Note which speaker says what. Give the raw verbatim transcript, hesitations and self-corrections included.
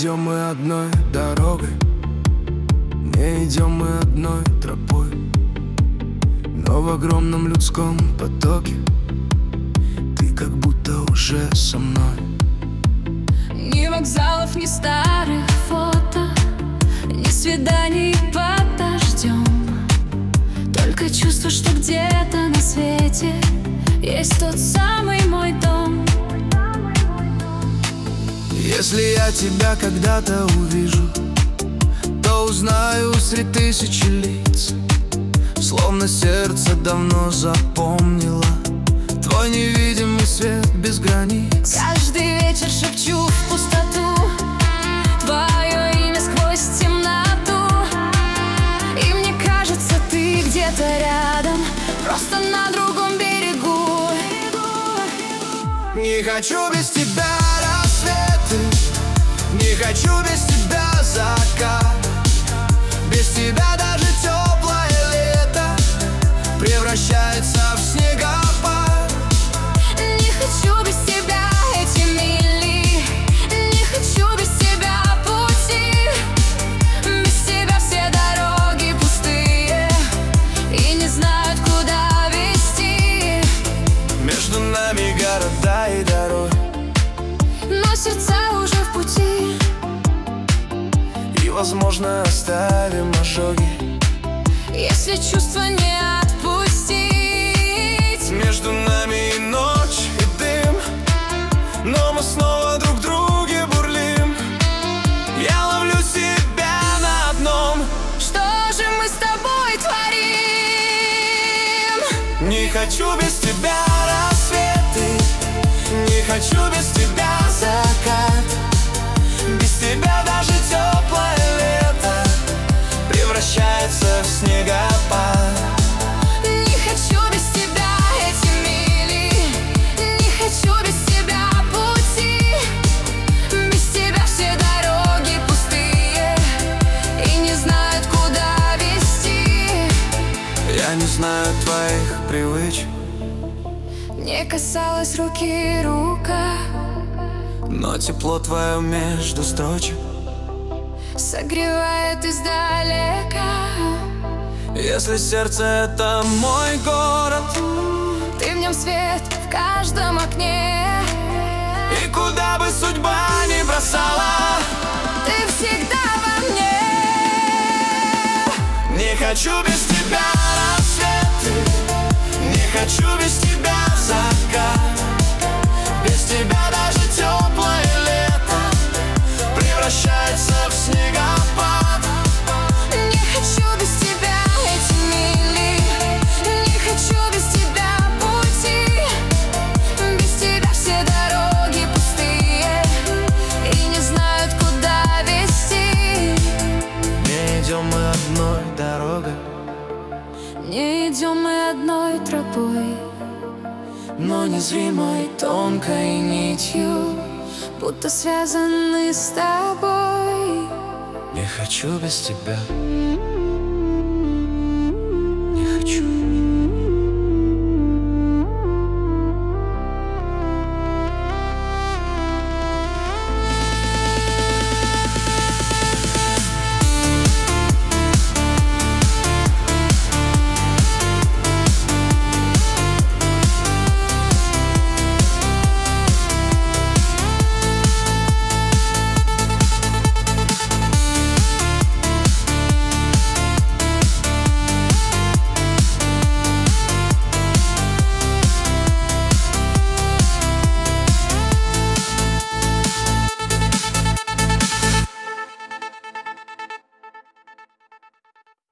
Speaker 1: идем мы одной дорогой, не идем мы одной тропой, но в огромном людском потоке ты как будто уже со мной.
Speaker 2: Ни вокзалов, ни старых фото, ни свиданий под дождем, только чувство, что где-то на свете есть тот самый мой дом.
Speaker 1: Если я тебя когда-то увижу, то узнаю среди тысячи лиц, словно сердце давно запомнило твой невидимый свет без границ.
Speaker 2: Каждый вечер шепчу в пустоту твое имя сквозь темноту, и мне кажется, ты где-то рядом, просто на другом берегу.
Speaker 1: Не хочу без тебя рассветы, не хочу без тебя закат, без тебя даже теплое лето превращается в снегопад.
Speaker 2: Не хочу без тебя эти мили, не хочу без тебя пути, без тебя все дороги пустые и не знают, куда вести.
Speaker 1: Между нами города и дороги,
Speaker 2: но сердца уже в пути,
Speaker 1: и, возможно, оставим ожоги,
Speaker 2: если чувства не отпустить.
Speaker 1: Между нами и ночь, и дым, но мы снова друг в друге бурлим. Я ловлю себя на одном:
Speaker 2: что же мы с тобой творим?
Speaker 1: не хочу без тебя рассветы, не хочу без тебя закат, без тебя даже теплое лето превращается в снегопад.
Speaker 2: Не хочу без тебя эти мили, не хочу без тебя пути, без тебя все дороги пустые и не знают, куда вести.
Speaker 1: Я не знаю твоих привычек,
Speaker 2: Не касалась руки рука,
Speaker 1: но тепло твое между строчек
Speaker 2: согревает издалека.
Speaker 1: Если сердце — это мой город,
Speaker 2: Ты в нем свет в каждом окне,
Speaker 1: и куда бы судьба ни бросала,
Speaker 2: ты всегда во мне.
Speaker 1: не хочу без тебя рассветы, не хочу без тебя закат, без тебя даже теплое лето превращается в снегопад.
Speaker 2: Не хочу без тебя эти мили, не хочу без тебя пути, без тебя все дороги пустые и не знают, куда вести.
Speaker 1: Не идем мы одной дорогой,
Speaker 2: Не идем мы одной тропой,
Speaker 1: но незримой
Speaker 2: тонкой нитью, будто связаны с тобой.
Speaker 1: не хочу без тебя.